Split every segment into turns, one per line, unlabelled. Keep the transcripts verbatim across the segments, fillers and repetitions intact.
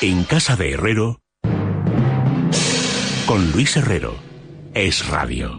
En casa de Herrero, con Luis Herrero, Es Radio.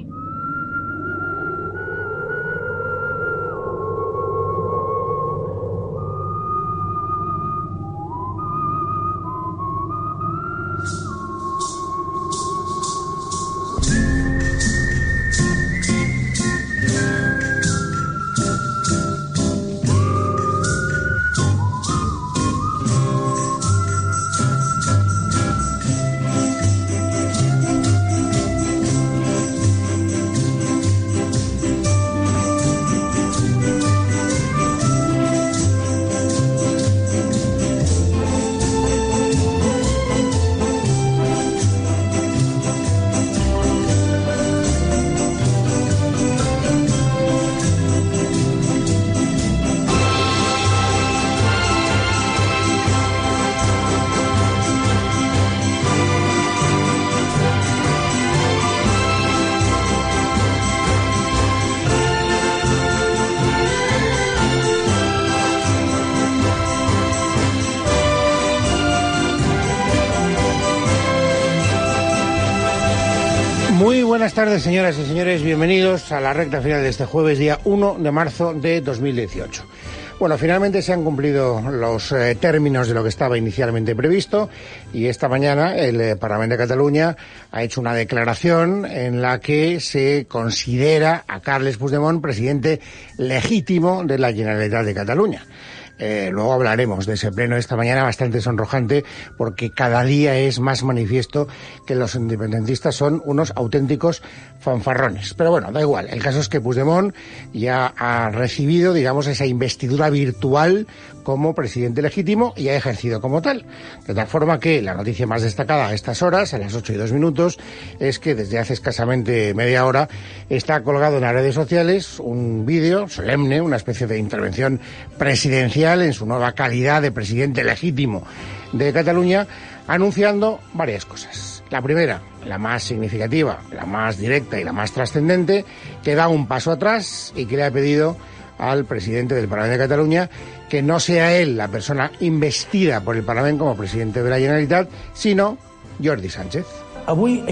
Buenas tardes, señoras y señores, bienvenidos a la recta final de este jueves, día uno de marzo de dos mil dieciocho. Bueno, finalmente se han cumplido los eh, términos de lo que estaba inicialmente previsto y esta mañana el eh, Parlamento de Cataluña ha hecho una declaración en la que se considera a Carles Puigdemont presidente legítimo de la Generalitat de Cataluña. Eh, luego hablaremos de ese pleno de esta mañana bastante sonrojante porque cada día es más manifiesto que los independentistas son unos auténticos fanfarrones. Pero bueno, da igual. El caso es que Puigdemont ya ha recibido, digamos, esa investidura virtual como presidente legítimo y ha ejercido como tal. De tal forma que la noticia más destacada a estas horas, a las ocho y dos minutos, es que desde hace escasamente media hora está colgado en las redes sociales un vídeo solemne, una especie de intervención presidencial en su nueva calidad de presidente legítimo de Cataluña, anunciando varias cosas. La primera, la más significativa, la más directa y la más trascendente, que da un paso atrás y que le ha pedido al presidente del Parlamento de Cataluña que no sea él la persona investida por el Parlamento como presidente de la Generalitat, sino Jordi Sánchez.
Hoy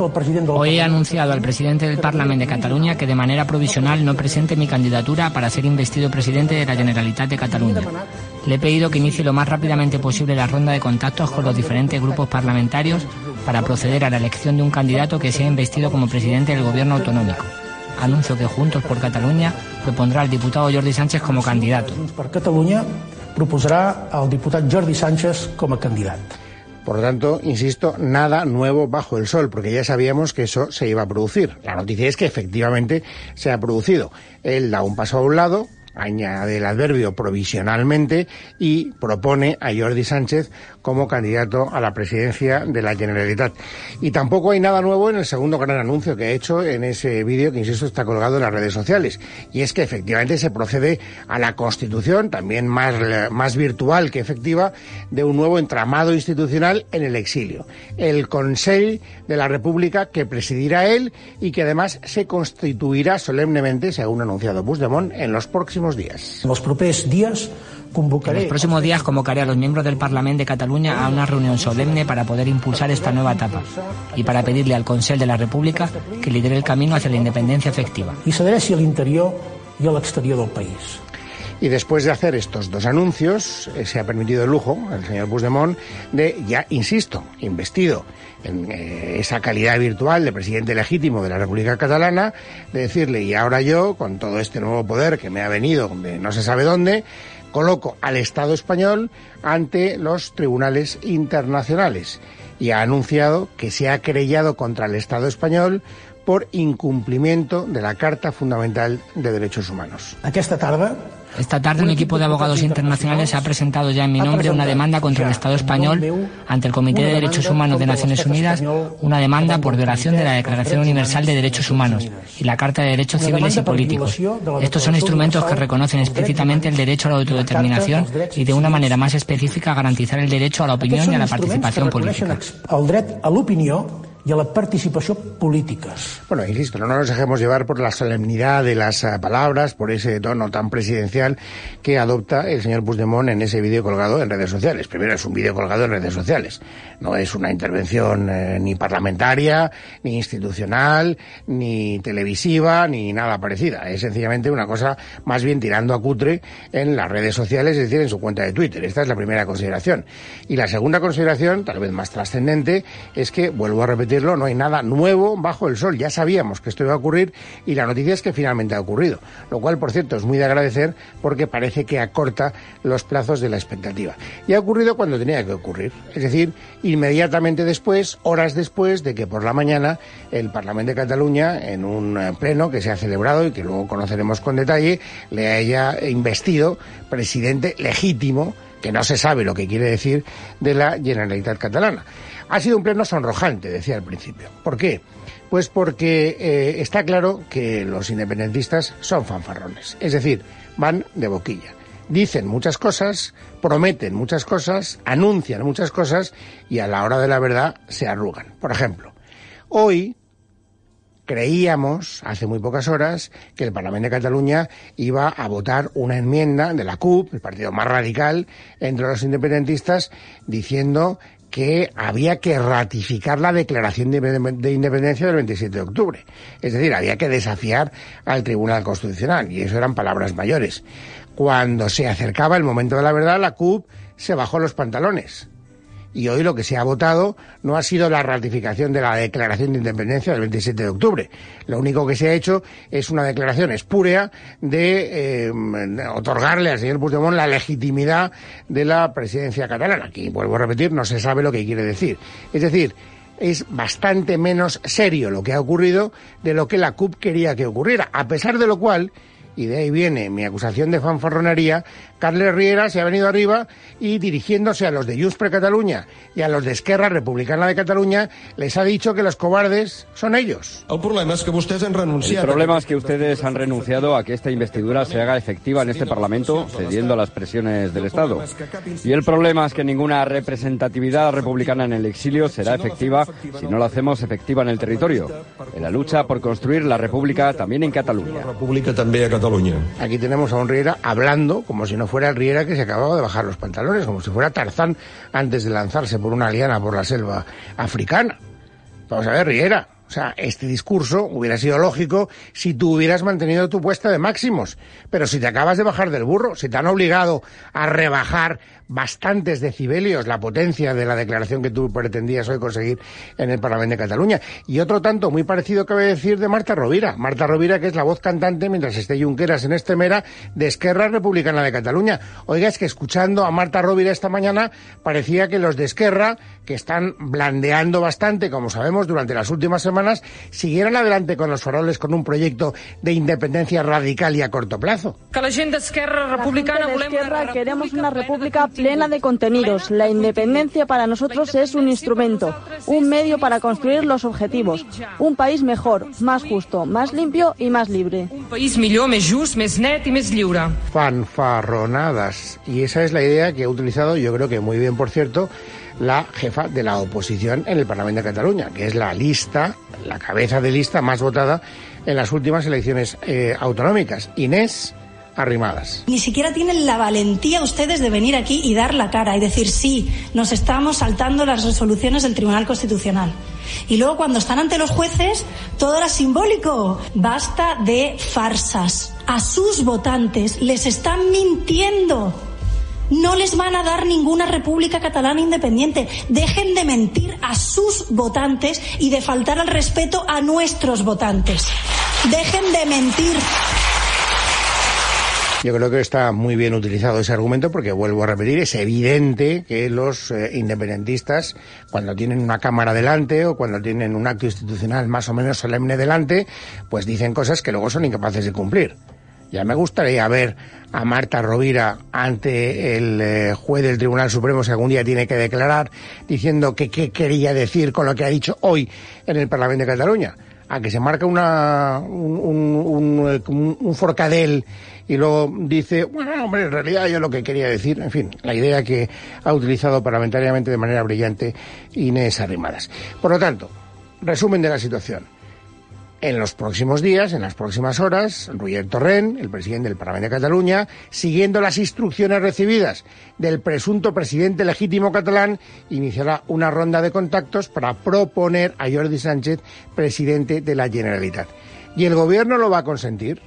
he anunciado al presidente del Parlamento de Cataluña que de manera provisional no presente mi candidatura para ser investido presidente de la Generalitat de Cataluña. Le he pedido que inicie lo más rápidamente posible la ronda de contactos con los diferentes grupos parlamentarios para proceder a la elección de un candidato que sea investido como presidente del gobierno autonómico. Anuncio que Juntos por Cataluña propondrá al diputado Jordi Sánchez como candidato.
Junts per Catalunya proposarà al diputat Jordi Sánchez como candidato.
Por lo tanto, insisto, nada nuevo bajo el sol, porque ya sabíamos que eso se iba a producir. La noticia es que efectivamente se ha producido. Él da un paso a un lado, añade el adverbio provisionalmente y propone a Jordi Sánchez como candidato a la presidencia de la Generalitat. Y tampoco hay nada nuevo en el segundo gran anuncio que ha hecho en ese vídeo que, insisto, está colgado en las redes sociales. Y es que efectivamente se procede a la constitución, también más, más virtual que efectiva, de un nuevo entramado institucional en el exilio. El Consell de la República que presidirá él y que además se constituirá solemnemente, según ha anunciado Puigdemont, en los próximos días.
En los próximos días
convocaré... En los próximos días convocaré a los miembros del Parlamento de Cataluña a una reunión solemne para poder impulsar esta nueva etapa y para pedirle al Consell de la República que lidere el camino hacia la independencia efectiva.
Y cederé hacia el interior y al exterior del país.
Y después de hacer estos dos anuncios, eh, se ha permitido el lujo, el señor Puigdemont, de, ya insisto, investido en eh, esa calidad virtual de presidente legítimo de la República Catalana, de decirle, y ahora yo, con todo este nuevo poder que me ha venido de no se sabe dónde, coloco al Estado español ante los tribunales internacionales. Y ha anunciado que se ha querellado contra el Estado español por incumplimiento de la Carta Fundamental de Derechos Humanos.
Esta tarde...
Esta tarde un equipo de abogados internacionales ha presentado ya en mi nombre una demanda contra el Estado español ante el Comité de Derechos Humanos de Naciones Unidas, una demanda por violación de la Declaración Universal de Derechos Humanos y la Carta de Derechos Civiles y Políticos. Estos son instrumentos que reconocen explícitamente el derecho a la autodeterminación y de una manera más específica garantizar el derecho a la opinión y a la participación política.
El dret a l'opinió i a la participació polítiques.
Bueno, insisto, no nos dejemos llevar por la solemnidad de las uh, palabras, por ese tono tan presidencial que adopta el señor Puigdemont en ese vídeo colgado en redes sociales. Primero, es un vídeo colgado en redes sociales. No es una intervención eh, ni parlamentaria, ni institucional, ni televisiva, ni nada parecida. Es sencillamente una cosa más bien tirando a cutre en las redes sociales, es decir, en su cuenta de Twitter. Esta es la primera consideración. Y la segunda consideración, tal vez más trascendente, es que, vuelvo a repetir, no hay nada nuevo bajo el sol. Ya sabíamos que esto iba a ocurrir y la noticia es que finalmente ha ocurrido. Lo cual, por cierto, es muy de agradecer porque parece que acorta los plazos de la expectativa. Y ha ocurrido cuando tenía que ocurrir. Es decir, inmediatamente después, horas después de que por la mañana el Parlamento de Cataluña, en un pleno que se ha celebrado y que luego conoceremos con detalle, le haya investido presidente legítimo, que no se sabe lo que quiere decir, de la Generalitat Catalana. Ha sido un pleno sonrojante, decía al principio. ¿Por qué? Pues porque eh, está claro que los independentistas son fanfarrones. Es decir, van de boquilla. Dicen muchas cosas, prometen muchas cosas, anuncian muchas cosas y a la hora de la verdad se arrugan. Por ejemplo, hoy creíamos, hace muy pocas horas, que el Parlamento de Cataluña iba a votar una enmienda de la C U P, el partido más radical entre los independentistas, diciendo que había que ratificar la declaración de independencia del veintisiete de octubre. Es decir, había que desafiar al Tribunal Constitucional, y eso eran palabras mayores. Cuando se acercaba el momento de la verdad, la C U P se bajó los pantalones. Y hoy lo que se ha votado no ha sido la ratificación de la declaración de independencia del veintisiete de octubre. Lo único que se ha hecho es una declaración espúrea de eh, otorgarle al señor Puigdemont la legitimidad de la presidencia catalana. Aquí, vuelvo a repetir, no se sabe lo que quiere decir. Es decir, es bastante menos serio lo que ha ocurrido de lo que la C U P quería que ocurriera. A pesar de lo cual, y de ahí viene mi acusación de fanfarronería, Carles Riera se ha venido arriba y, dirigiéndose a los de Junts per Catalunya y a los de Esquerra Republicana de Cataluña, les ha dicho que los cobardes son ellos.
El problema es que ustedes han renunciado.
El problema es que ustedes han renunciado a que esta investidura se haga efectiva en este Parlamento, cediendo a las presiones del Estado. Y el problema es que ninguna representatividad republicana en el exilio será efectiva si no la hacemos efectiva en el territorio, en la lucha por construir la República también en Cataluña.
La República también a Cataluña.
Aquí tenemos a un Riera hablando como si no fuera el Riera que se acababa de bajar los pantalones, como si fuera Tarzán antes de lanzarse por una liana por la selva africana. Vamos a ver, Riera, o sea, este discurso hubiera sido lógico si tú hubieras mantenido tu puesta de máximos, pero si te acabas de bajar del burro, si te han obligado a rebajar bastantes decibelios la potencia de la declaración que tú pretendías hoy conseguir en el Parlamento de Cataluña. Y otro tanto muy parecido cabe decir de Marta Rovira. Marta Rovira, que es la voz cantante, mientras esté Junqueras en este mera, de Esquerra Republicana de Cataluña. Oiga, es que escuchando a Marta Rovira esta mañana, parecía que los de Esquerra, que están blandeando bastante, como sabemos, durante las últimas semanas, siguieran adelante con los faroles con un proyecto de independencia radical y a corto plazo.
Que la gent d'Esquerra Republicana
de Esquerra queremos una república plena de contenidos. La independencia para nosotros es un instrumento, un medio para construir los objetivos. Un país mejor, más justo, más limpio y más libre.
Un país millor, més just, més net i més lliure.
Fanfarronadas. Y esa es la idea que ha utilizado, yo creo que muy bien, por cierto, la jefa de la oposición en el Parlamento de Cataluña, que es la lista, la cabeza de lista más votada en las últimas elecciones eh, autonómicas, Inés Arrimadas.
Ni siquiera tienen la valentía ustedes de venir aquí y dar la cara y decir sí, nos estamos saltando las resoluciones del Tribunal Constitucional. Y luego cuando están ante los jueces, todo era simbólico. Basta de farsas. A sus votantes les están mintiendo. No les van a dar ninguna república catalana independiente. Dejen de mentir a sus votantes y de faltar al respeto a nuestros votantes. Dejen de mentir.
Yo creo que está muy bien utilizado ese argumento porque, vuelvo a repetir, es evidente que los eh, independentistas, cuando tienen una cámara delante o cuando tienen un acto institucional más o menos solemne delante, pues dicen cosas que luego son incapaces de cumplir. Ya me gustaría ver a Marta Rovira ante el eh, juez del Tribunal Supremo, si algún día tiene que declarar, diciendo que qué quería decir con lo que ha dicho hoy en el Parlamento de Cataluña. A que se marca una un, un, un, un forcadell y luego dice, bueno, hombre, en realidad yo lo que quería decir, en fin, la idea que ha utilizado parlamentariamente de manera brillante Inés Arrimadas. Por lo tanto, resumen de la situación. En los próximos días, en las próximas horas, Roger Torrent, el presidente del Parlamento de Cataluña, siguiendo las instrucciones recibidas del presunto presidente legítimo catalán, iniciará una ronda de contactos para proponer a Jordi Sánchez presidente de la Generalitat. ¿Y el gobierno lo va a consentir?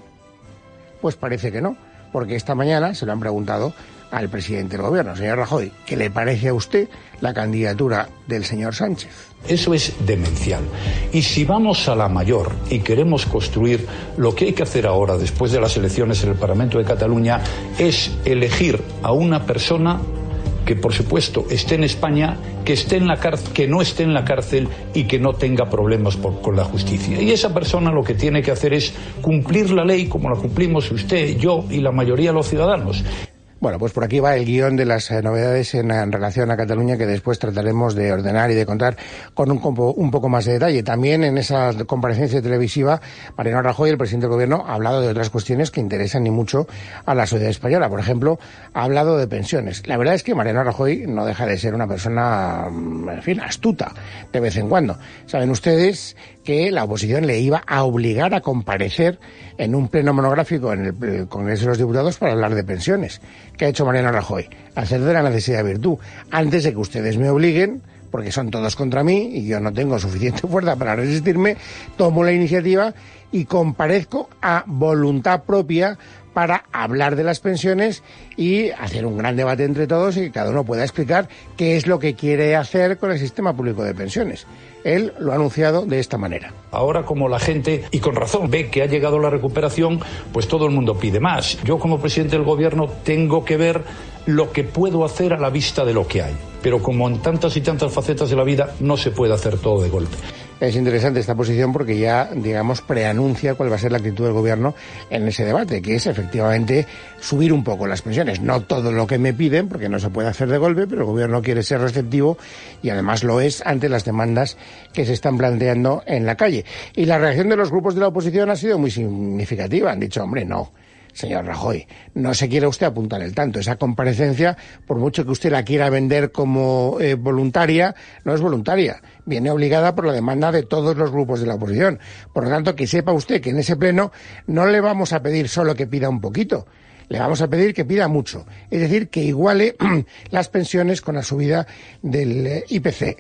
Pues parece que no, porque esta mañana se lo han preguntado al presidente del gobierno, señor Rajoy, ¿qué le parece a usted la candidatura del señor Sánchez?
Eso es demencial. Y si vamos a la mayor y queremos construir lo que hay que hacer ahora, después de las elecciones en el Parlamento de Cataluña, es elegir a una persona que, por supuesto, esté en España, que esté en la cárcel, que no esté en la cárcel y que no tenga problemas por, con la justicia. Y esa persona lo que tiene que hacer es cumplir la ley como la cumplimos usted, yo y la mayoría de los ciudadanos.
Bueno, pues por aquí va el guión de las eh, novedades en, en relación a Cataluña, que después trataremos de ordenar y de contar con un, un poco más de detalle. También en esa comparecencia televisiva, Mariano Rajoy, el presidente del gobierno, ha hablado de otras cuestiones que interesan y mucho a la sociedad española. Por ejemplo, ha hablado de pensiones. La verdad es que Mariano Rajoy no deja de ser una persona, en fin, astuta de vez en cuando. Saben ustedes que la oposición le iba a obligar a comparecer en un pleno monográfico en el Congreso de los Diputados para hablar de pensiones. ¿Qué ha hecho Mariano Rajoy? Hacer de la necesidad virtud. Antes de que ustedes me obliguen, porque son todos contra mí y yo no tengo suficiente fuerza para resistirme, tomo la iniciativa y comparezco a voluntad propia para hablar de las pensiones y hacer un gran debate entre todos y que cada uno pueda explicar qué es lo que quiere hacer con el sistema público de pensiones. Él lo ha anunciado de esta manera.
Ahora, como la gente, y con razón, ve que ha llegado la recuperación, pues todo el mundo pide más. Yo, como presidente del gobierno, tengo que ver lo que puedo hacer a la vista de lo que hay. Pero como en tantas y tantas facetas de la vida, no se puede hacer todo de golpe.
Es interesante esta posición porque ya, digamos, preanuncia cuál va a ser la actitud del gobierno en ese debate, que es efectivamente subir un poco las pensiones. No todo lo que me piden, porque no se puede hacer de golpe, pero el gobierno quiere ser receptivo y además lo es ante las demandas que se están planteando en la calle. Y la reacción de los grupos de la oposición ha sido muy significativa. Han dicho, hombre, no. Señor Rajoy, no se quiere usted apuntar el tanto. Esa comparecencia, por mucho que usted la quiera vender como eh, voluntaria, no es voluntaria. Viene obligada por la demanda de todos los grupos de la oposición. Por lo tanto, que sepa usted que en ese pleno no le vamos a pedir solo que pida un poquito. Le vamos a pedir que pida mucho. Es decir, que iguale las pensiones con la subida del eh, I P C.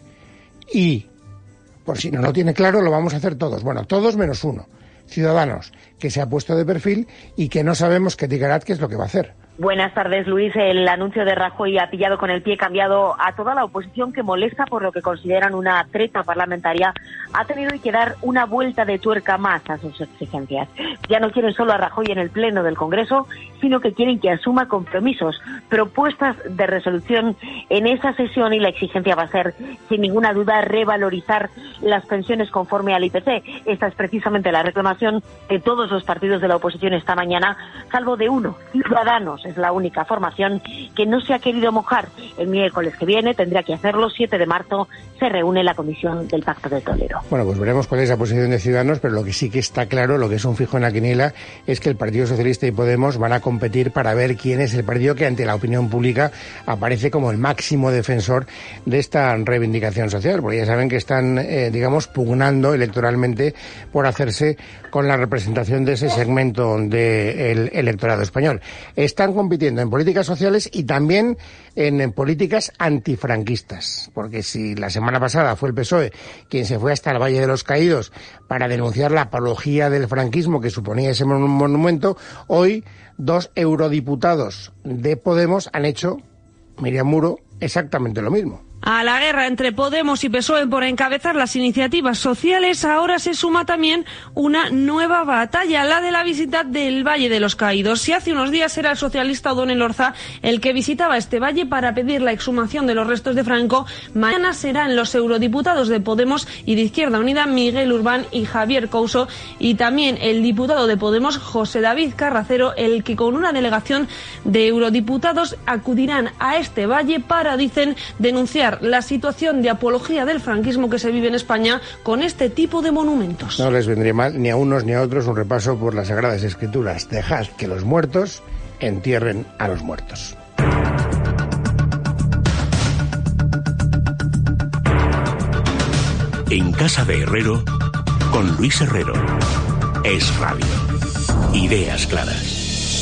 Y, por si no lo tiene claro, lo vamos a hacer todos. Bueno, todos menos uno. Ciudadanos, que se ha puesto de perfil y que no sabemos qué Tiguerat qué es lo que va a hacer.
Buenas tardes, Luis. El anuncio de Rajoy ha pillado con el pie cambiado a toda la oposición, que molesta por lo que consideran una treta parlamentaria. Ha tenido que dar una vuelta de tuerca más a sus exigencias. Ya no quieren solo a Rajoy en el Pleno del Congreso, sino que quieren que asuma compromisos, propuestas de resolución en esa sesión, y la exigencia va a ser, sin ninguna duda, revalorizar las pensiones conforme al I P C. Esta es precisamente la reclamación de todos los partidos de la oposición esta mañana, salvo de uno, Ciudadanos. Es la única formación que no se ha querido mojar. El miércoles que viene tendrá que hacerlo. siete de marzo se reúne la comisión del Pacto de Toledo.
Bueno, pues veremos cuál es la posición de Ciudadanos, pero lo que sí que está claro, lo que es un fijo en la quiniela, es que el Partido Socialista y Podemos van a competir para ver quién es el partido que ante la opinión pública aparece como el máximo defensor de esta reivindicación social, porque ya saben que están, eh, digamos, pugnando electoralmente por hacerse con la representación de ese segmento del electorado español. Están compitiendo en políticas sociales y también en, en políticas antifranquistas, porque si la semana pasada fue el P S O E quien se fue hasta el Valle de los Caídos para denunciar la apología del franquismo que suponía ese monumento, hoy dos eurodiputados de Podemos han hecho, Miriam Muro, exactamente lo mismo.
A la guerra entre Podemos y P S O E por encabezar las iniciativas sociales, ahora se suma también una nueva batalla, la de la visita del Valle de los Caídos. Si hace unos días era el socialista O'Donnell Lorza el que visitaba este valle para pedir la exhumación de los restos de Franco, mañana serán los eurodiputados de Podemos y de Izquierda Unida, Miguel Urbán y Javier Couso, y también el diputado de Podemos, José David Carracero, el que con una delegación de eurodiputados acudirán a este valle para, dicen, denunciar la situación de apología del franquismo que se vive en España con este tipo de monumentos.
No les vendría mal ni a unos ni a otros un repaso por las Sagradas Escrituras. Dejad que los muertos entierren a los muertos.
En Casa de Herrero, con Luis Herrero. Es Radio. Ideas claras.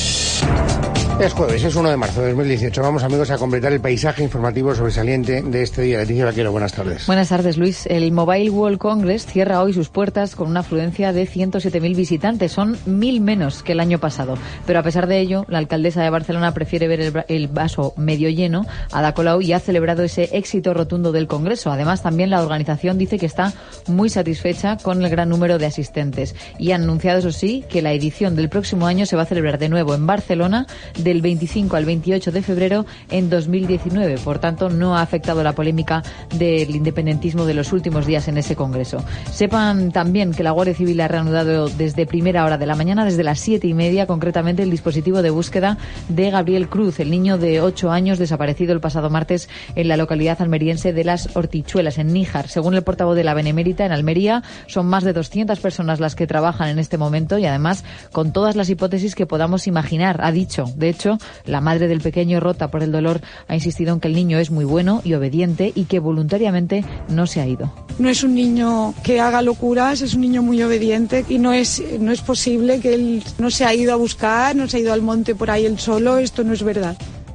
Es jueves, es uno de marzo de dos mil dieciocho. Vamos, amigos, a completar el paisaje informativo sobresaliente de este día. Leticia Vaquero, buenas tardes.
Buenas tardes, Luis. El Mobile World Congress cierra hoy sus puertas con una afluencia de ciento siete mil visitantes. Son mil menos que el año pasado. Pero a pesar de ello, la alcaldesa de Barcelona prefiere ver el, el vaso medio lleno. Ada Colau y ha celebrado ese éxito rotundo del Congreso. Además, también la organización dice que está muy satisfecha con el gran número de asistentes. Y ha anunciado, eso sí, que la edición del próximo año se va a celebrar de nuevo en Barcelona del veinticinco al veintiocho de febrero en dos mil diecinueve. Por tanto, no ha afectado la polémica del independentismo de los últimos días en ese congreso. Sepan también que la Guardia Civil ha reanudado desde primera hora de la mañana, desde las siete y media, concretamente el dispositivo de búsqueda de Gabriel Cruz, el niño de ocho años desaparecido el pasado martes en la localidad almeriense de Las Hortichuelas, en Níjar. Según el portavoz de la Benemérita, en Almería son más de doscientas personas las que trabajan en este momento y además con todas las hipótesis que podamos imaginar, ha dicho. De hecho, la madre del pequeño, rota por el dolor, ha insistido en que el niño es muy bueno y obediente y que voluntariamente no se ha ido.
No es un niño que haga locuras, es un niño muy obediente y no es, no es posible que él no se ha ido a buscar, no se ha ido al monte por ahí él solo, esto no es verdad.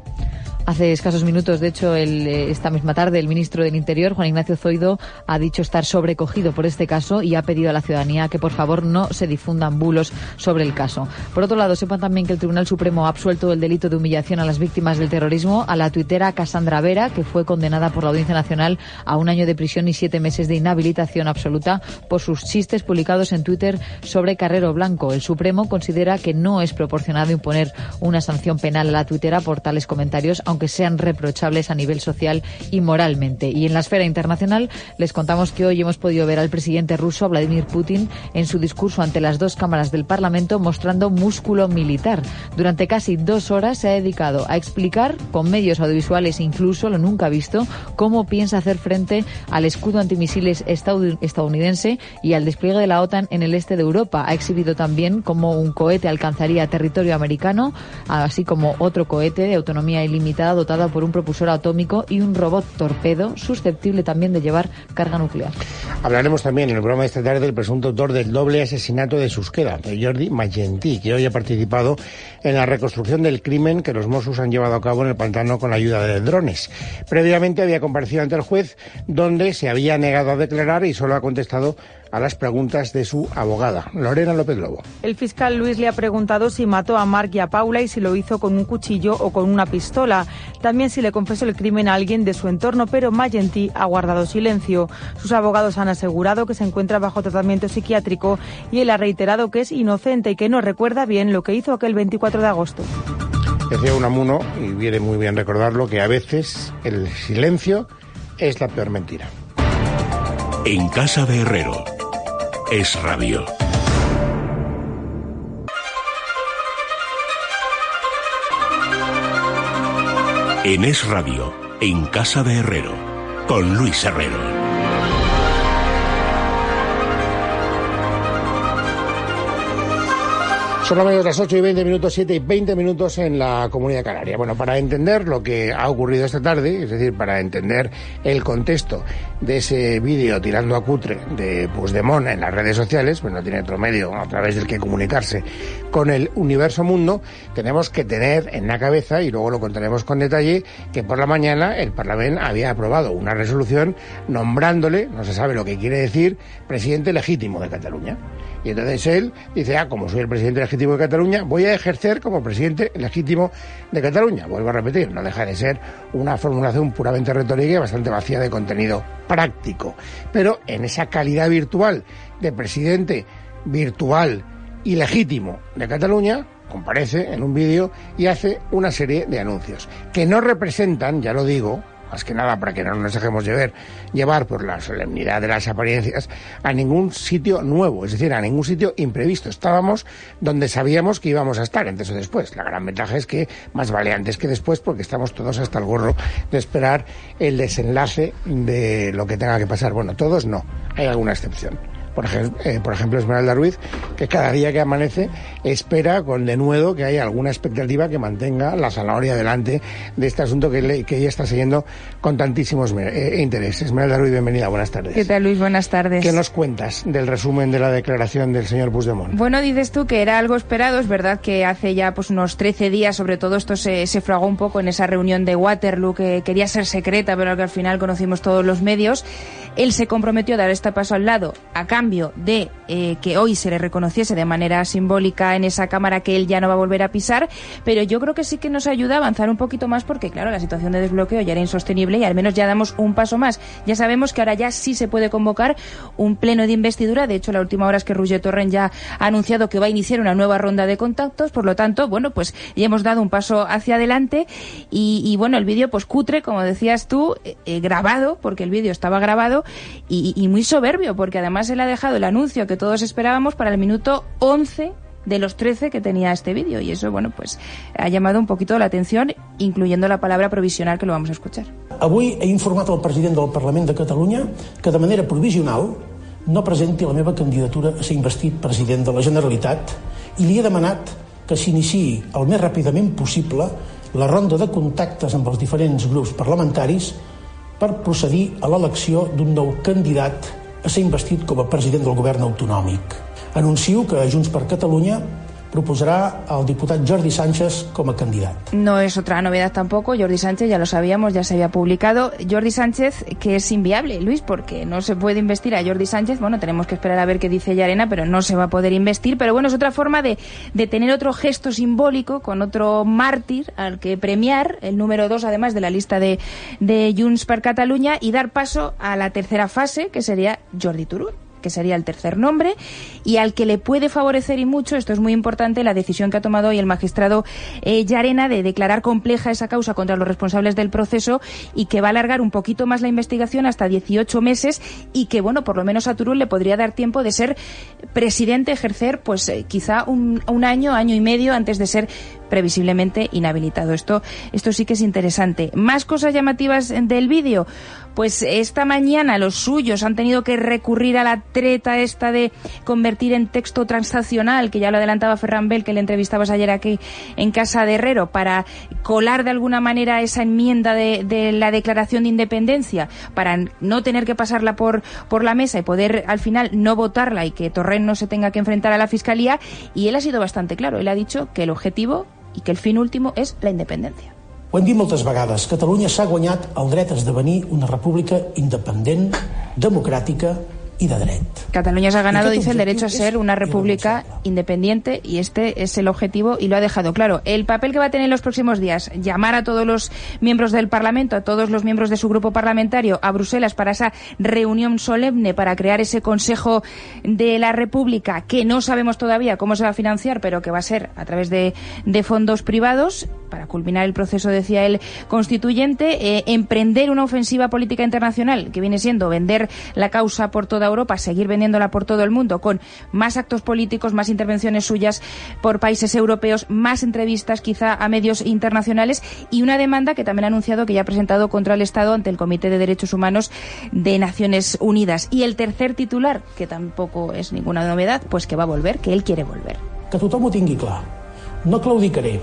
Hace escasos minutos, de hecho, el, esta misma tarde, el ministro del Interior, Juan Ignacio Zoido, ha dicho estar sobrecogido por este caso y ha pedido a la ciudadanía que, por favor, no se difundan bulos sobre el caso. Por otro lado, sepan también que el Tribunal Supremo ha absuelto del delito de humillación a las víctimas del terrorismo a la tuitera Cassandra Vera, que fue condenada por la Audiencia Nacional a un año de prisión y siete meses de inhabilitación absoluta por sus chistes publicados en Twitter sobre Carrero Blanco. El Supremo considera que no es proporcionado imponer una sanción penal a la tuitera por tales comentarios, aunque sean reprochables a nivel social y moralmente. Y en la esfera internacional les contamos que hoy hemos podido ver al presidente ruso Vladimir Putin en su discurso ante las dos cámaras del Parlamento mostrando músculo militar. Durante casi dos horas se ha dedicado a explicar con medios audiovisuales, incluso lo nunca visto, cómo piensa hacer frente al escudo antimisiles estadounidense y al despliegue de la OTAN en el este de Europa. Ha exhibido también cómo un cohete alcanzaría territorio americano, así como otro cohete de autonomía ilimitada dotado por un propulsor atómico y un robot torpedo susceptible también de llevar carga nuclear.
Hablaremos también en el programa de esta tarde del presunto autor del doble asesinato de Susqueda, de Jordi Magentí, que hoy ha participado en la reconstrucción del crimen que los Mossos han llevado a cabo en el pantano con la ayuda de drones. Previamente había comparecido ante el juez, donde se había negado a declarar y solo ha contestado a las preguntas de su abogada, Lorena López Lobo.
El fiscal Luis le ha preguntado si mató a Marc y a Paula y si lo hizo con un cuchillo o con una pistola. También si le confesó el crimen a alguien de su entorno, pero Magentí ha guardado silencio. Sus abogados han asegurado que se encuentra bajo tratamiento psiquiátrico y él ha reiterado que es inocente y que no recuerda bien lo que hizo aquel veinticuatro de agosto.
Decía Unamuno, y viene muy bien recordarlo, que a veces el silencio es la peor mentira.
En Casa de Herrero. Es Radio. En Es Radio, en Casa de Herrero, con Luis Herrero.
Son las ocho y veinte minutos, siete y veinte minutos en la Comunidad Canaria. Bueno, para entender lo que ha ocurrido esta tarde, es decir, para entender el contexto de ese vídeo tirando a cutre de Puigdemont en las redes sociales, pues no tiene otro medio a través del que comunicarse con el universo mundo, tenemos que tener en la cabeza, y luego lo contaremos con detalle, que por la mañana el Parlamento había aprobado una resolución nombrándole, no se sabe lo que quiere decir, presidente legítimo de Cataluña. Y entonces él dice, ah, como soy el presidente legítimo de Cataluña, voy a ejercer como presidente legítimo de Cataluña. Vuelvo a repetir, no deja de ser una formulación puramente retórica y bastante vacía de contenido práctico. Pero en esa calidad virtual de presidente virtual y legítimo de Cataluña, comparece en un vídeo y hace una serie de anuncios que no representan, ya lo digo, más que nada para que no nos dejemos llevar, llevar por la solemnidad de las apariencias, a ningún sitio nuevo, es decir, a ningún sitio imprevisto. Estábamos donde sabíamos que íbamos a estar, antes o después. La gran ventaja es que más vale antes que después, porque estamos todos hasta el gorro de esperar el desenlace de lo que tenga que pasar. Bueno, todos no, hay alguna excepción. por, ej eh, por ejemplo Esmeralda Ruiz, que cada día que amanece espera con denuedo que haya alguna expectativa que mantenga la zanahoria delante de este asunto que, le, que ella está siguiendo con tantísimos eh, intereses. Esmeralda Ruiz, bienvenida, buenas tardes.
¿Qué tal, Luis? Buenas tardes.
¿Qué nos cuentas del resumen de la declaración del señor Puigdemont?
Bueno, dices tú que era algo esperado. Es verdad que hace ya pues unos trece días, sobre todo esto se, se fragó un poco en esa reunión de Waterloo, que quería ser secreta, pero que al final conocimos todos los medios. Él se comprometió a dar este paso al lado a cambio de eh, que hoy se le reconociese de manera simbólica en esa cámara que él ya no va a volver a pisar, pero yo creo que sí que nos ayuda a avanzar un poquito más porque, claro, la situación de desbloqueo ya era insostenible y al menos ya damos un paso más. Ya sabemos que ahora ya sí se puede convocar un pleno de investidura. De hecho, la última hora es que Roger Torrent ya ha anunciado que va a iniciar una nueva ronda de contactos. Por lo tanto, bueno, pues ya hemos dado un paso hacia adelante y, y bueno, el vídeo pues cutre, como decías tú, eh, grabado, porque el vídeo estaba grabado y, y muy soberbio, porque además él ha dejado el anuncio que todos esperábamos para el minuto once de los trece que tenía este vídeo, y eso, bueno, pues ha llamado un poquito la atención, incluyendo la palabra provisional, que lo vamos a escuchar.
Avui he informat al president del Parlament de Catalunya que de manera provisional no presenti la meva candidatura a ser investit president de la Generalitat i li he demanat que s'iniciï el més ràpidament possible la ronda de contactes amb els diferents grups parlamentaris per procedir a l'elecció d'un nou candidat a ser investit com a president del govern autonòmic. Anuncio que Junts per Catalunya proposará al diputado Jordi Sánchez como candidato.
No es otra novedad tampoco, Jordi Sánchez ya lo sabíamos, ya se había publicado. Jordi Sánchez, que es inviable, Luis, porque no se puede investir a Jordi Sánchez. Bueno, tenemos que esperar a ver qué dice Llarena, pero no se va a poder investir. Pero bueno, es otra forma de, de tener otro gesto simbólico con otro mártir al que premiar, el número dos además de la lista de, de Junts per Catalunya, y dar paso a la tercera fase, que sería Jordi Turull, que sería el tercer nombre, y al que le puede favorecer y mucho, esto es muy importante, la decisión que ha tomado hoy el magistrado eh, Llarena de declarar compleja esa causa contra los responsables del proceso y que va a alargar un poquito más la investigación hasta dieciocho meses y que, bueno, por lo menos a Turull le podría dar tiempo de ser presidente, ejercer, pues eh, quizá un, un año, año y medio antes de ser previsiblemente inhabilitado. Esto, esto sí que es interesante. Más cosas llamativas del vídeo. Pues esta mañana los suyos han tenido que recurrir a la treta esta de convertir en texto transaccional, que ya lo adelantaba Ferran Bel, que le entrevistabas ayer aquí en Casa de Herrero, para colar de alguna manera esa enmienda de, de la declaración de independencia, para no tener que pasarla por, por la mesa y poder al final no votarla y que Torrent no se tenga que enfrentar a la Fiscalía. Y él ha sido bastante claro. Él ha dicho que el objetivo i que el fin último és la independència.
Ho hem dit moltes vegades, Catalunya s'ha guanyat el dret a esdevenir una república independent, democràtica y de derecho.
Cataluña se ha ganado, dice, el derecho a ser una república independiente, y este es el objetivo y lo ha dejado claro. El papel que va a tener en los próximos días, llamar a todos los miembros del Parlamento, a todos los miembros de su grupo parlamentario a Bruselas para esa reunión solemne para crear ese Consejo de la República, que no sabemos todavía cómo se va a financiar, pero que va a ser a través de, de fondos privados, para culminar el proceso, decía él, constituyente, eh, emprender una ofensiva política internacional, que viene siendo vender la causa por toda Europa, seguir vendiéndola por todo el mundo, con más actos políticos, más intervenciones suyas por países europeos, más entrevistas quizá a medios internacionales, y una demanda que también ha anunciado que ya ha presentado contra el Estado ante el Comité de Derechos Humanos de Naciones Unidas. Y el tercer titular, que tampoco es ninguna novedad, pues que va a volver, que él quiere volver.
Que tothom ho tingui clar. No claudicaré,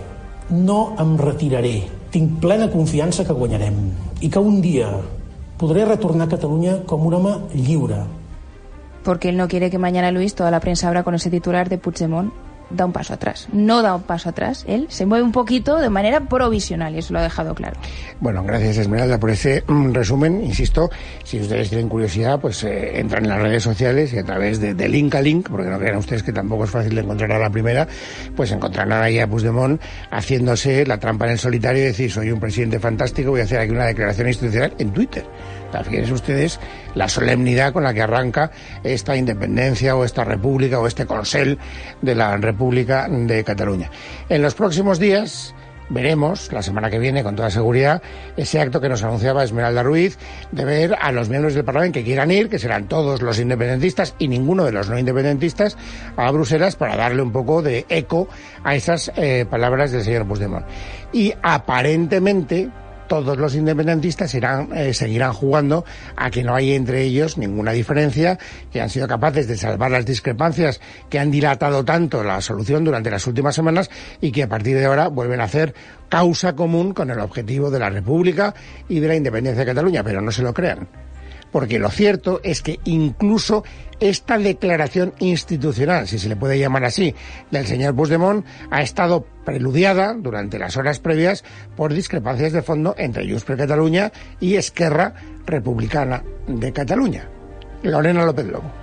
no em retiraré. Tinc plena confiança que guanyarem i que un dia podré retornar a Catalunya com un home lliure.
Porque él no quiere que mañana, Luis, toda la prensa abra con ese titular de Puigdemont da un paso atrás. No da un paso atrás. Él se mueve un poquito de manera provisional y eso lo ha dejado claro.
Bueno, gracias, Esmeralda, por ese mm, resumen. Insisto, si ustedes tienen curiosidad, pues eh, entran en las redes sociales y a través de, de link a link, porque no crean ustedes que tampoco es fácil de encontrar a la primera, pues encontrarán ahí a Puigdemont haciéndose la trampa en el solitario y decir, soy un presidente fantástico, voy a hacer aquí una declaración institucional en Twitter. Fíjense ustedes la solemnidad con la que arranca esta independencia o esta república o este consell de la República de Cataluña. En los próximos días veremos, la semana que viene con toda seguridad, ese acto que nos anunciaba Esmeralda Ruiz, de ver a los miembros del Parlamento que quieran ir, que serán todos los independentistas y ninguno de los no independentistas, a Bruselas para darle un poco de eco a esas eh, palabras del señor Puigdemont. Y aparentemente todos los independentistas irán, eh, seguirán jugando a que no hay entre ellos ninguna diferencia, que han sido capaces de salvar las discrepancias que han dilatado tanto la solución durante las últimas semanas y que a partir de ahora vuelven a hacer causa común con el objetivo de la República y de la independencia de Cataluña, pero no se lo crean. Porque lo cierto es que incluso esta declaración institucional, si se le puede llamar así, del señor Puigdemont, ha estado preludiada durante las horas previas por discrepancias de fondo entre Junts per Catalunya y Esquerra Republicana de Cataluña. Lorena López Lobo.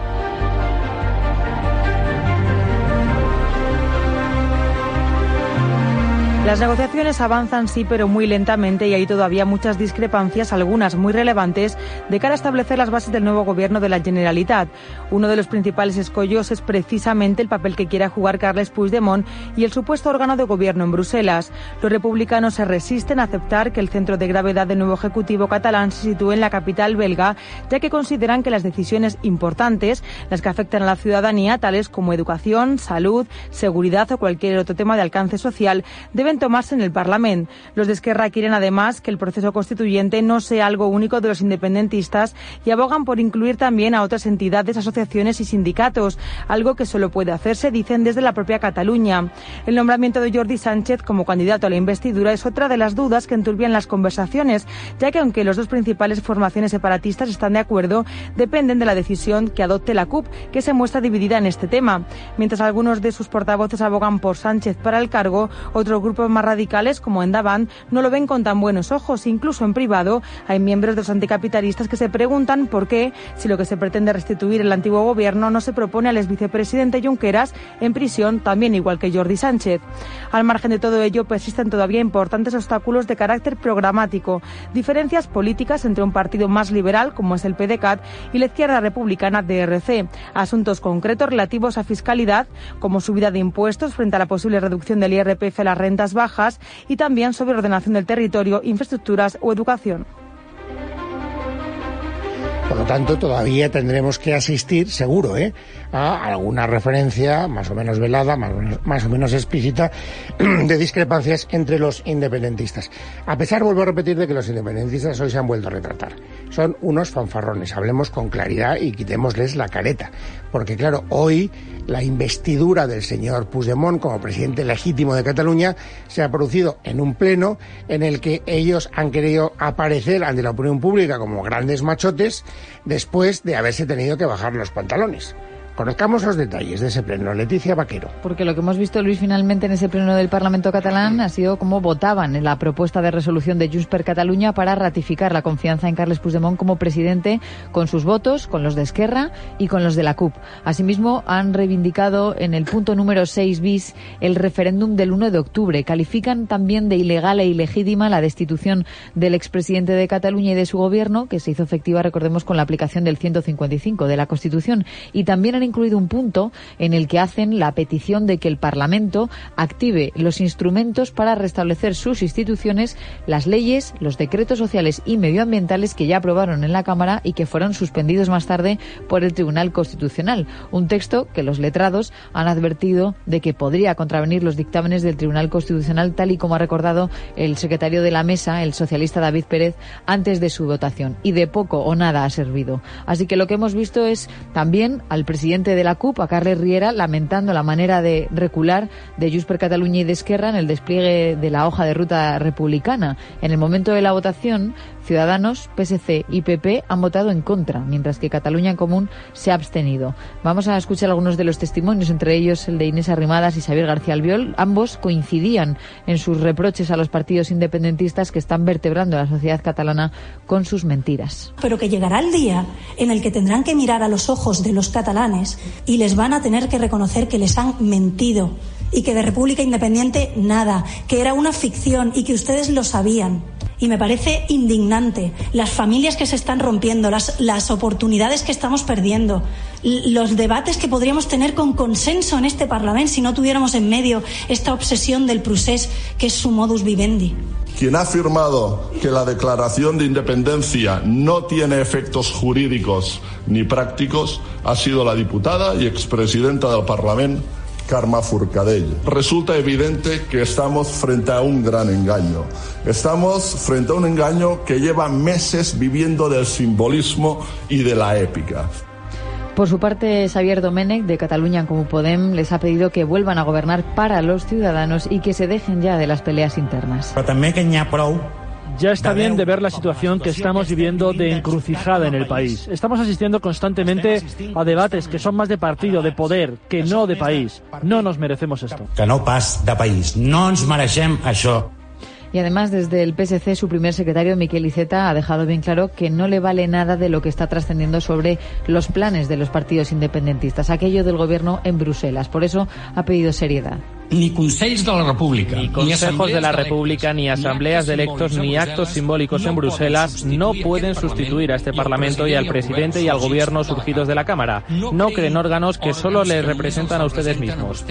Las negociaciones avanzan sí, pero muy lentamente y hay todavía muchas discrepancias, algunas muy relevantes, de cara a establecer las bases del nuevo gobierno de la Generalitat. Uno de los principales escollos es precisamente el papel que quiera jugar Carles Puigdemont y el supuesto órgano de gobierno en Bruselas. Los republicanos se resisten a aceptar que el centro de gravedad del nuevo ejecutivo catalán se sitúe en la capital belga, ya que consideran que las decisiones importantes, las que afectan a la ciudadanía, tales como educación, salud, seguridad o cualquier otro tema de alcance social, deben tomarse en el Parlamento. Los de Esquerra quieren además que el proceso constituyente no sea algo único de los independentistas y abogan por incluir también a otras entidades, asociaciones y sindicatos, algo que solo puede hacerse, dicen, desde la propia Cataluña. El nombramiento de Jordi Sánchez como candidato a la investidura es otra de las dudas que enturbian las conversaciones, ya que aunque las dos principales formaciones separatistas están de acuerdo, dependen de la decisión que adopte la C U P, que se muestra dividida en este tema. Mientras algunos de sus portavoces abogan por Sánchez para el cargo, otro grupo más radicales, como Endavant, no lo ven con tan buenos ojos. Incluso en privado hay miembros de los anticapitalistas que se preguntan por qué, si lo que se pretende restituir el antiguo gobierno, no se propone al exvicepresidente Junqueras en prisión, también igual que Jordi Sánchez. Al margen de todo ello, persisten todavía importantes obstáculos de carácter programático, diferencias políticas entre un partido más liberal, como es el PDeCAT, y la izquierda republicana D R C, asuntos concretos relativos a fiscalidad, como subida de impuestos frente a la posible reducción del I R P F a las rentas bajas, y también sobre ordenación del territorio, infraestructuras o educación.
Por lo tanto, todavía tendremos que asistir, seguro, ¿eh?, a alguna referencia más o menos velada, más o menos, más o menos explícita, de discrepancias entre los independentistas. A pesar, vuelvo a repetir, de que los independentistas hoy se han vuelto a retratar. Son unos fanfarrones, hablemos con claridad y quitémosles la careta. Porque, claro, hoy la investidura del señor Puigdemont como presidente legítimo de Cataluña se ha producido en un pleno en el que ellos han querido aparecer ante la opinión pública como grandes machotes después de haberse tenido que bajar los pantalones. Conozcamos los detalles de ese pleno. Leticia Vaquero.
Porque lo que hemos visto, Luis, finalmente en ese pleno del Parlamento catalán ha sido cómo votaban en la propuesta de resolución de Junts per Catalunya para ratificar la confianza en Carles Puigdemont como presidente, con sus votos, con los de Esquerra y con los de la C U P. Asimismo, han reivindicado en el punto número seis bis el referéndum del uno de octubre. Califican también de ilegal e ilegítima la destitución del expresidente de Cataluña y de su gobierno, que se hizo efectiva, recordemos, con la aplicación del ciento cincuenta y cinco de la Constitución. Y también han incluido un punto en el que hacen la petición de que el Parlamento active los instrumentos para restablecer sus instituciones, las leyes, los decretos sociales y medioambientales que ya aprobaron en la Cámara y que fueron suspendidos más tarde por el Tribunal Constitucional. Un texto que los letrados han advertido de que podría contravenir los dictámenes del Tribunal Constitucional, tal y como ha recordado el secretario de la mesa, el socialista David Pérez, antes de su votación. Y de poco o nada ha servido. Así que lo que hemos visto es también al presidente de la C U P, a Carles Riera, lamentando la manera de recular de Junts per Catalunya y de Esquerra en el despliegue de la hoja de ruta republicana. En el momento de la votación, Ciudadanos, P S C y P P han votado en contra, mientras que Cataluña en Común se ha abstenido. Vamos a escuchar algunos de los testimonios, entre ellos el de Inés Arrimadas y Xavier García Albiol. Ambos coincidían en sus reproches a los partidos independentistas que están vertebrando a la sociedad catalana con sus mentiras.
Pero que llegará el día en el que tendrán que mirar a los ojos de los catalanes y les van a tener que reconocer que les han mentido y que de República Independiente nada, que era una ficción y que ustedes lo sabían. Y me parece indignante las familias que se están rompiendo, las, las oportunidades que estamos perdiendo, los debates que podríamos tener con consenso en este Parlamento si no tuviéramos en medio esta obsesión del procés que es su modus vivendi.
Quien ha afirmado que la declaración de independencia no tiene efectos jurídicos ni prácticos ha sido la diputada y expresidenta del Parlamento, Carme Forcadell. Resulta evidente que estamos frente a un gran engaño. Estamos frente a un engaño que lleva meses viviendo del simbolismo y de la épica.
Por su parte, Xavier Domènech, de Catalunya en Comú Podem, les ha pedido que vuelvan a gobernar para los ciudadanos y que se dejen ya de las peleas internas.
Pero también que n'hi ha prou. Ya está bien de ver la situación que estamos viviendo de encrucijada en el país. Estamos asistiendo constantemente a debates que son más de partido, de poder, que no de país. No nos merecemos esto.
Que no pas de país. No ens mereixem això.
Y además, desde el P S C, su primer secretario, Miquel Iceta, ha dejado bien claro que no le vale nada de lo que está trascendiendo sobre los planes de los partidos independentistas, aquello del gobierno en Bruselas. Por eso ha pedido seriedad.
Ni Consells de la República,
ni consejos de la República, ni asambleas de electos, ni actos simbólicos en Bruselas no pueden sustituir a este Parlamento y al presidente y al gobierno surgidos de la Cámara. No creen órganos que solo les representan a ustedes mismos.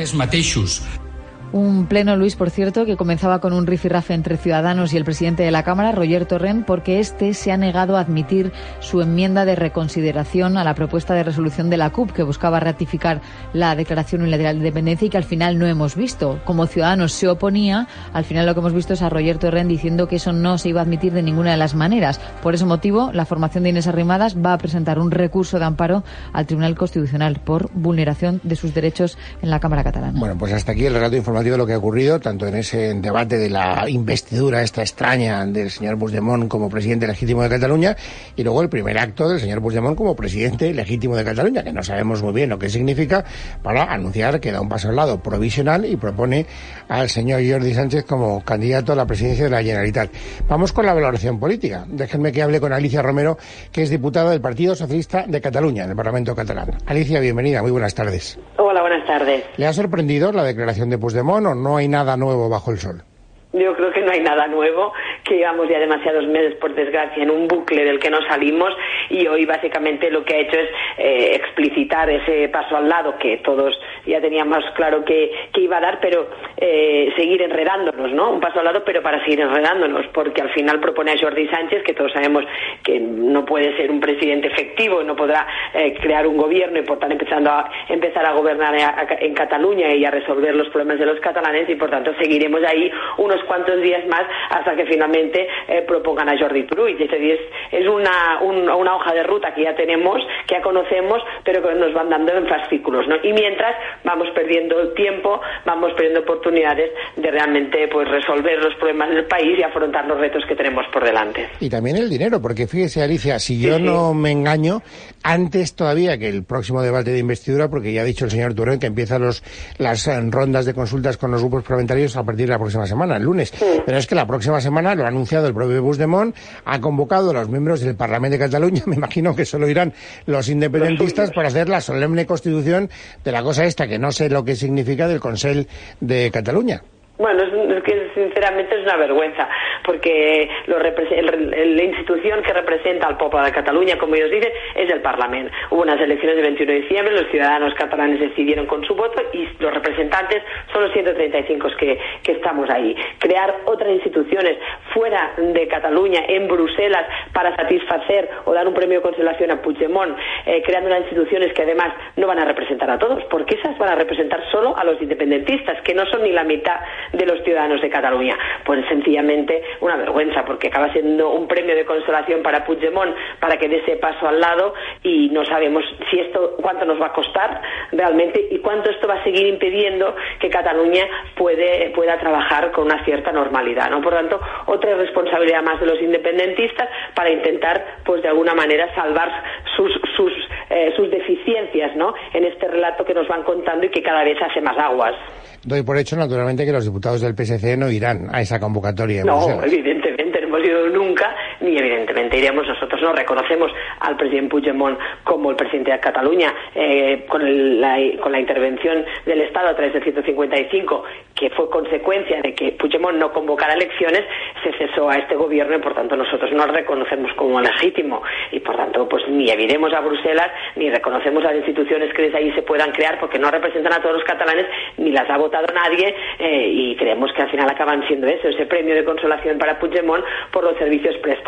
Un pleno, Luis, por cierto, que comenzaba con un rifirrafe entre Ciudadanos y el presidente de la Cámara, Roger Torrent, porque este se ha negado a admitir su enmienda de reconsideración a la propuesta de resolución de la C U P, que buscaba ratificar la declaración unilateral de independencia y que al final no hemos visto. Como Ciudadanos se oponía, al final lo que hemos visto es a Roger Torrent diciendo que eso no se iba a admitir de ninguna de las maneras. Por ese motivo, la formación de Inés Arrimadas va a presentar un recurso de amparo al Tribunal Constitucional por vulneración de sus derechos en la Cámara catalana.
Bueno, pues hasta aquí el relato informativo de lo que ha ocurrido, tanto en ese debate de la investidura esta extraña del señor Puigdemont como presidente legítimo de Cataluña, y luego el primer acto del señor Puigdemont como presidente legítimo de Cataluña, que no sabemos muy bien lo que significa, para anunciar que da un paso al lado provisional y propone al señor Jordi Sánchez como candidato a la presidencia de la Generalitat. Vamos con la valoración política. Déjenme que hable con Alicia Romero, que es diputada del Partido Socialista de Cataluña en el Parlamento catalán. Alicia, bienvenida, muy buenas tardes.
Hola, buenas tardes.
¿Le ha sorprendido la declaración de Puigdemont o no hay nada nuevo bajo el sol?
Yo creo que no hay nada nuevo, que llevamos ya demasiados meses, por desgracia, en un bucle del que no salimos, y hoy básicamente lo que ha hecho es eh, explicitar ese paso al lado que todos ya teníamos claro que, que iba a dar, pero eh, seguir enredándonos, ¿no? Un paso al lado, pero para seguir enredándonos, porque al final propone a Jordi Sánchez, que todos sabemos que no puede ser un presidente efectivo, no podrá eh, crear un gobierno y por tanto empezando a, empezar a gobernar a, a, en Cataluña y a resolver los problemas de los catalanes, y por tanto seguiremos ahí unos cuantos días más hasta que finalmente eh, propongan a Jordi Turull. Es decir, es, es una, un, una hoja de ruta que ya tenemos, que ya conocemos, pero que nos van dando en fascículos, ¿no? Y mientras vamos perdiendo el tiempo, vamos perdiendo oportunidades de realmente pues resolver los problemas del país y afrontar los retos que tenemos por delante.
Y también el dinero, porque fíjese, Alicia, si yo sí, sí. no me engaño, antes todavía que el próximo debate de investidura, porque ya ha dicho el señor Turull que empiezan los, las rondas de consultas con los grupos parlamentarios a partir de la próxima semana, el lunes. Sí. Pero es que la próxima semana, lo ha anunciado el propio Puigdemont, ha convocado a los miembros del Parlamento de Cataluña, me imagino que solo irán los independentistas, para hacer la solemne constitución de la cosa esta, que no sé lo que significa, del Consell de Cataluña.
Bueno, es, es que sinceramente es una vergüenza, porque lo el, la institución que representa al pueblo de Cataluña, como ellos dicen, es el Parlamento. Hubo unas elecciones del veintiuno de diciembre, los ciudadanos catalanes decidieron con su voto y los representantes son los ciento treinta y cinco que, que estamos ahí. Crear otras instituciones fuera de Cataluña, en Bruselas, para satisfacer o dar un premio de consolación a Puigdemont, eh, creando unas instituciones que además no van a representar a todos, porque esas van a representar solo a los independentistas, que no son ni la mitad de los ciudadanos de Cataluña. Pues sencillamente una vergüenza, porque acaba siendo un premio de consolación para Puigdemont, para que dé ese paso al lado, y no sabemos si esto, cuánto nos va a costar realmente y cuánto esto va a seguir impidiendo que Cataluña puede, pueda trabajar con una cierta normalidad, ¿no? Por tanto, otra responsabilidad más de los independentistas para intentar, pues de alguna manera, salvar sus, sus, eh, sus deficiencias, ¿no? En este relato que nos van contando y que cada vez hace más aguas.
Doy por hecho, naturalmente, que los diputados del P S C no irán a esa convocatoria.
No, evidentemente, no hemos ido nunca, ni evidentemente iremos. Nosotros no reconocemos al presidente Puigdemont como el presidente de Cataluña, eh, con, el, la, con la intervención del Estado a través del ciento cincuenta y cinco, que fue consecuencia de que Puigdemont no convocara elecciones, se cesó a este gobierno y, por tanto, nosotros no lo reconocemos como legítimo. Y, por tanto, pues ni iremos a Bruselas, ni reconocemos las instituciones que desde ahí se puedan crear, porque no representan a todos los catalanes, ni las ha votado nadie, eh, y creemos que al final acaban siendo eso, ese premio de consolación para Puigdemont por los servicios prestados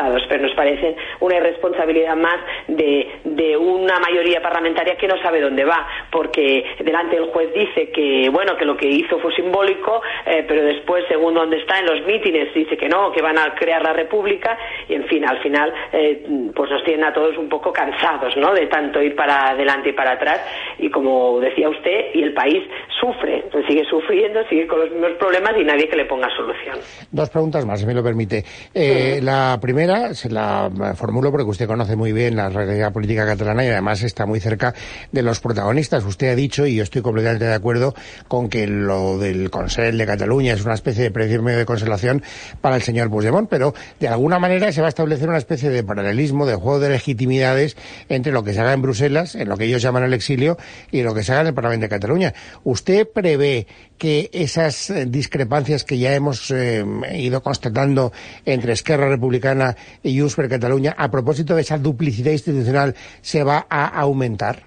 cansados, pero nos parece una irresponsabilidad más de, de una mayoría parlamentaria que no sabe dónde va, porque delante el juez dice que, bueno, que lo que hizo fue simbólico, eh, pero después, según donde está en los mítines, dice que no, que van a crear la República, y en fin, al final, eh, pues nos tienen a todos un poco cansados, ¿no?, de tanto ir para adelante y para atrás, y como decía usted, y el país sufre, pues sigue sufriendo, sigue con los mismos problemas y nadie que le ponga solución.
Dos preguntas más, si me lo permite. Eh,
Sí.
La primera se la formulo porque usted conoce muy bien la realidad política catalana y además está muy cerca de los protagonistas. Usted ha dicho, y yo estoy completamente de acuerdo, con que lo del Consell de Cataluña es una especie de precio medio de consolación para el señor Puigdemont, pero de alguna manera se va a establecer una especie de paralelismo, de juego de legitimidades entre lo que se haga en Bruselas, en lo que ellos llaman el exilio, y lo que se haga en el Parlamento de Cataluña. ¿Usted prevé que esas eh, discrepancias que ya hemos eh, ido constatando entre Esquerra Republicana y Junts per Catalunya, a propósito de esa duplicidad institucional, se va a aumentar?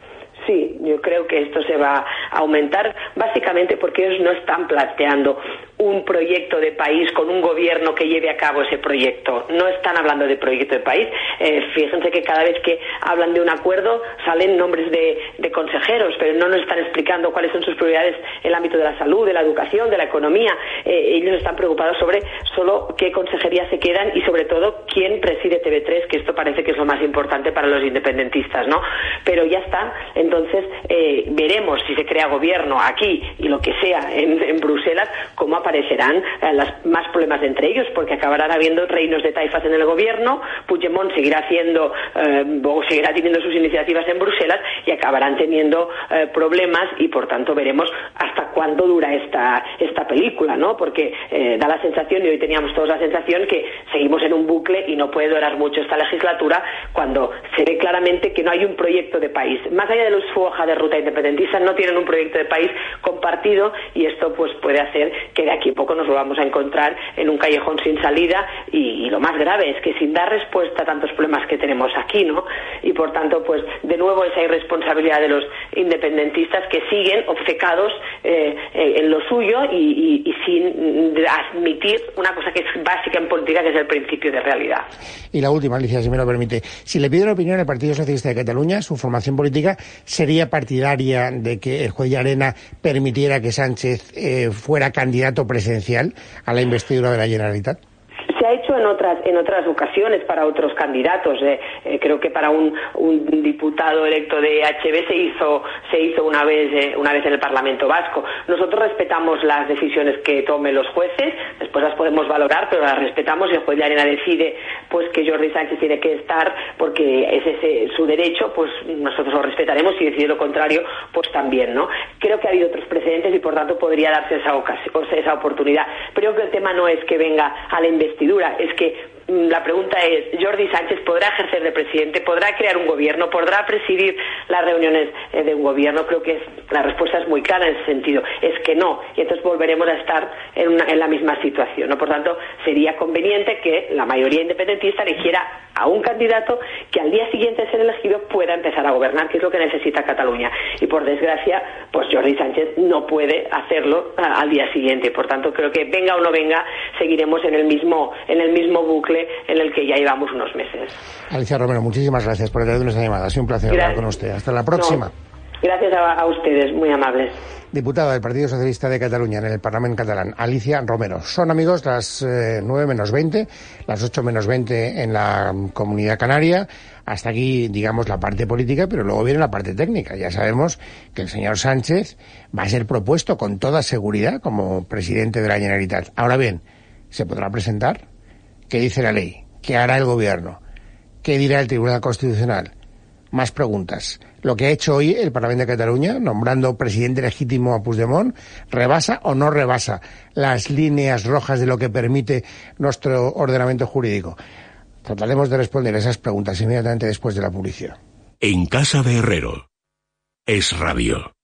Sí, yo creo que esto se va a aumentar básicamente porque ellos no están planteando un proyecto de país con un gobierno que lleve a cabo ese proyecto. No están hablando de proyecto de país. Eh, fíjense que cada vez que hablan de un acuerdo salen nombres de, de consejeros, pero no nos están explicando cuáles son sus prioridades en el ámbito de la salud, de la educación, de la economía. Eh, ellos están preocupados sobre solo qué consejerías se quedan y sobre todo quién preside T V tres, que esto parece que es lo más importante para los independentistas, ¿no? Pero ya está. Entonces eh, veremos si se crea gobierno aquí y lo que sea en, en Bruselas, cómo aparecerán eh, las, más problemas entre ellos, porque acabarán habiendo reinos de taifas en el gobierno. Puigdemont seguirá haciendo eh, o seguirá teniendo sus iniciativas en Bruselas y acabarán teniendo eh, problemas, y por tanto veremos hasta cuándo dura esta esta película, ¿no? Porque eh, da la sensación, y hoy teníamos todos la sensación, que seguimos en un bucle y no puede durar mucho esta legislatura, cuando se ve claramente que no hay un proyecto de país. Más allá de los su hoja de ruta independentista, no tienen un proyecto de país compartido, y esto pues puede hacer que de aquí a poco nos volvamos a encontrar en un callejón sin salida, y, y lo más grave es que sin dar respuesta a tantos problemas que tenemos aquí, ¿no? Y por tanto, pues de nuevo esa irresponsabilidad de los independentistas, que siguen obcecados eh, en lo suyo y, y, y sin admitir una cosa que es básica en política, que es el principio de realidad.
Y la última, Alicia, si me lo permite. Si le pido la opinión del Partido Socialista de Cataluña, su formación política sería partidaria de que el juez Llarena permitiera que Sánchez eh, fuera candidato presidencial a la investidura de la Generalitat.
Se ha hecho en otras en otras ocasiones para otros candidatos. Eh, eh, creo que para un, un diputado electo de H B se hizo se hizo una vez eh, una vez en el Parlamento Vasco. Nosotros respetamos las decisiones que tomen los jueces, después las podemos valorar, pero las respetamos. Y el juez Llarena decide pues que Jordi Sánchez tiene que estar porque es ese su derecho, pues nosotros lo respetaremos, y decide lo contrario, pues también, ¿no? Creo que ha habido otros precedentes y por tanto podría darse esa ocasión, esa oportunidad. Pero creo que el tema no es que venga a la investidura, es que la pregunta es, ¿Jordi Sánchez podrá ejercer de presidente? ¿Podrá crear un gobierno? ¿Podrá presidir las reuniones eh, de un gobierno? Creo que es, la respuesta es muy clara en ese sentido, es que no, y entonces volveremos a estar en, una, en la misma situación, ¿no? Por tanto, sería conveniente que la mayoría independentista eligiera a un candidato que al día siguiente de ser elegido pueda empezar a gobernar, que es lo que necesita Cataluña. Y por desgracia, pues Jordi Sánchez no puede hacerlo a, al día siguiente. Por tanto, creo que venga o no venga, seguiremos en el mismo en el mismo bucle en el que ya llevamos unos meses.
Alicia Romero, muchísimas gracias por atendernos esta llamada. Ha sido un placer
Gracias.
hablar con usted. Hasta la próxima.
No, gracias a, a ustedes, muy amables.
Diputada del Partido Socialista de Cataluña en el Parlamento catalán, Alicia Romero. Son, amigos, las eh, nueve menos veinte, las ocho menos veinte en la Comunidad Canaria. Hasta aquí, digamos, la parte política, pero luego viene la parte técnica. Ya sabemos que el señor Sánchez va a ser propuesto con toda seguridad como presidente de la Generalitat. Ahora bien, ¿se podrá presentar? ¿Qué dice la ley? ¿Qué hará el gobierno? ¿Qué dirá el Tribunal Constitucional? Más preguntas. ¿Lo que ha hecho hoy el Parlamento de Cataluña, nombrando presidente legítimo a Puigdemont, rebasa o no rebasa las líneas rojas de lo que permite nuestro ordenamiento jurídico? Trataremos de responder esas preguntas inmediatamente después de la publicidad.
En casa de Herrero. Es Radio.